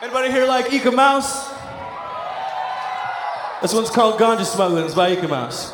Anybody here like Ika Mouse? This one's called Ganja Smuggling. It's by Ika Mouse.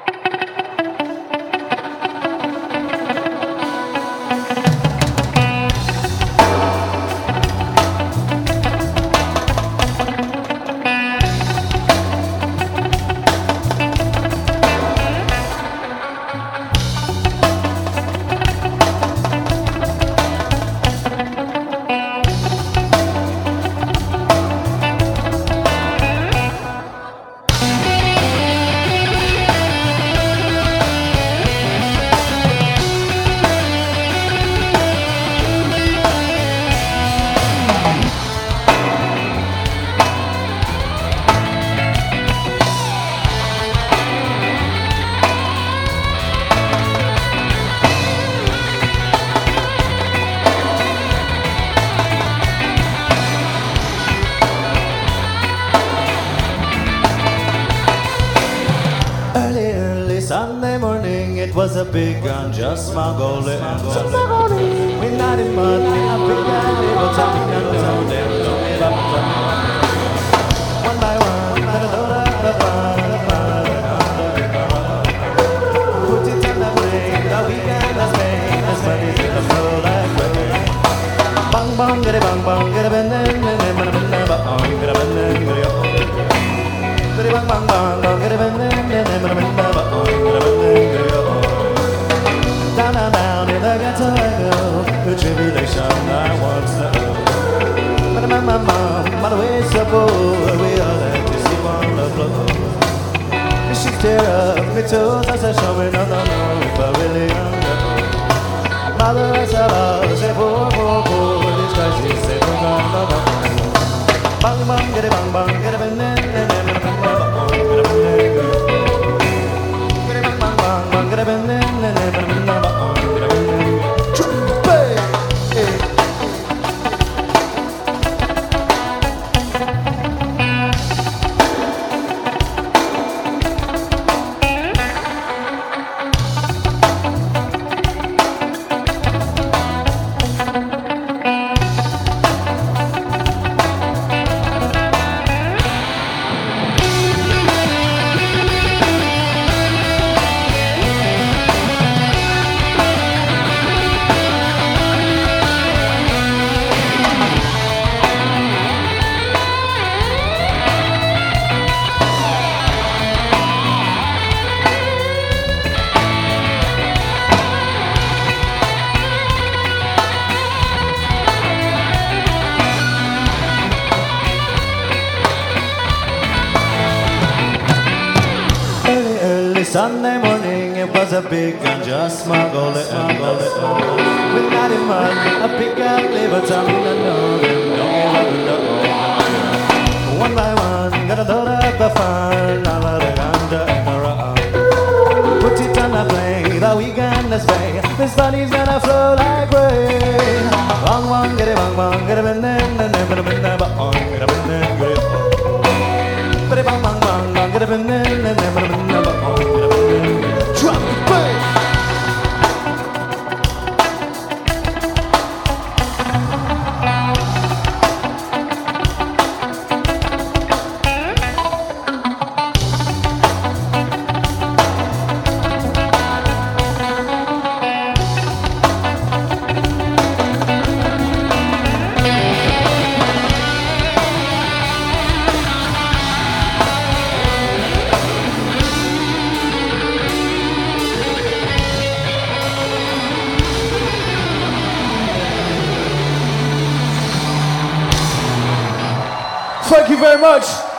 Sunday morning, it was a big ganja smuggling. Midnight in mud, I picked that little tiny no them. One by one, I load up the put it on the plane, the weekend has made as money's in the flow like rain. Bang bang, get a bend, and then bang bang, get a bend, get a bang bang bang, get a bend, and then bang bang. Down, down, down in the ghetto I go, the tribulation I once know. But my way so poor, we all like to see on the floor. She tear up me toes as I show me no, if I really know. Mother as I love, say poor, this crisis, say no. Bang, bang, get it, bang, Sunday morning, it was a big ganja smuggling. Midnight in mud, I pick up liver tummy, one by one, gotta load up the fun, I love the ganja and put it on the plane, the weekend is pay. This money's gonna flow like rain. Bang bang, get it, bend, and then bang, get it, get it, bend, and then bang. Drop the bass. Thank you very much.